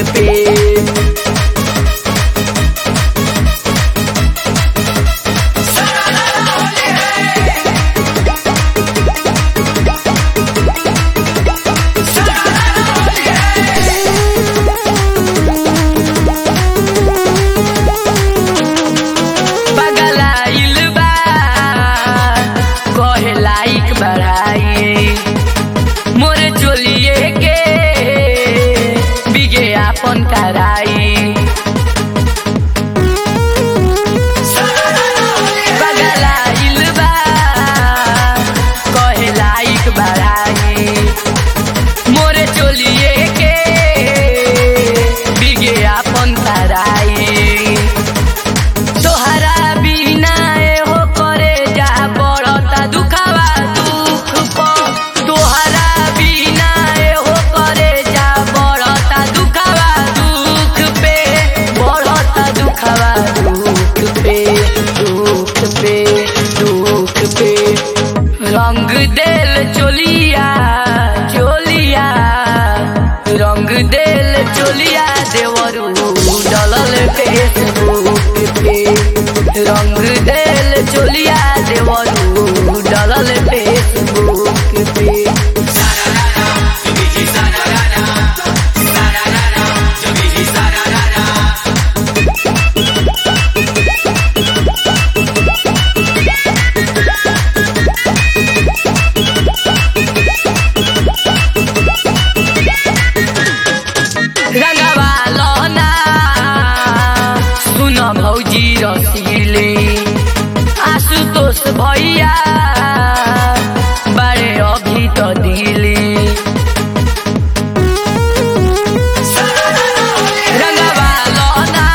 पे। मोरे चोलिए के बिगे आपन कराई बगलाइल बा कहे लाइक बढ़ाई। मोरे चोलिए के बिगे आपन कराई। तोहरा बिना हो करे जा बड़ता दुखावा दुख पो। तोहरा बिना हो करे जा बड़ता दुखावा दुख पे। बड़ता दुखावा दुख पे दुख पे दुख पे। रंग देल चोलिया चोलिया रंग देल चोलिया देवरू डलल फेसबुक पे। रंग देल चोलिया देवरू डलल फेसबुक पे। रंगवा लौना सुन भौजी रसीले आशुतोष भैया बड़े अभी तो दिले। रंगवा लौना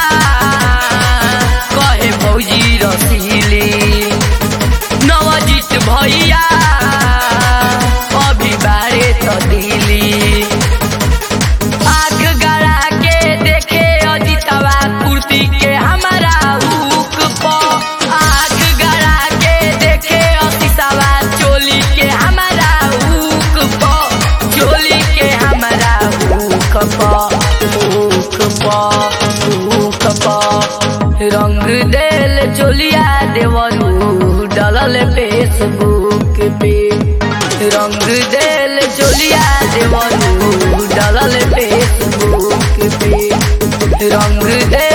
कहे भौजी रसीले नवजीत भैया अभी बारे तो दिली। आँख गड़ा के देखे अजितवा कुर्ती के हमारा हुक पो। आँख गड़ा के देखे अतिशवा चोली के हमारा हुक पो। चोली के हमारा हुक पो हुक पो हुक पो। रंग देल चोलिया देवरू डलल फेसबुक पे। रंग देल चोलिया देवरू डलल फेसबुक पे। रंग दे